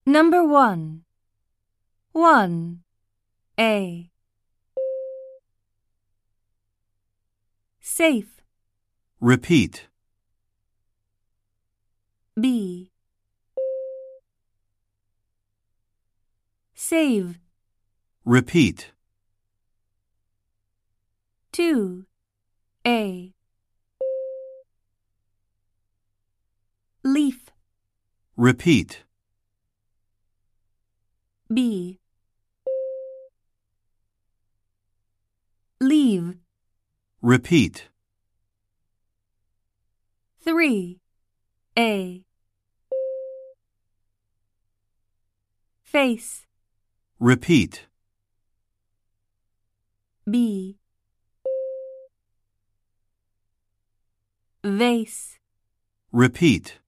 Number 1. 1. A. Safe. Repeat. B. Save. Repeat. 2. A. Leaf. Repeat. B. Leave. Repeat. 3. A. Face. Repeat. B. Vase. Repeat.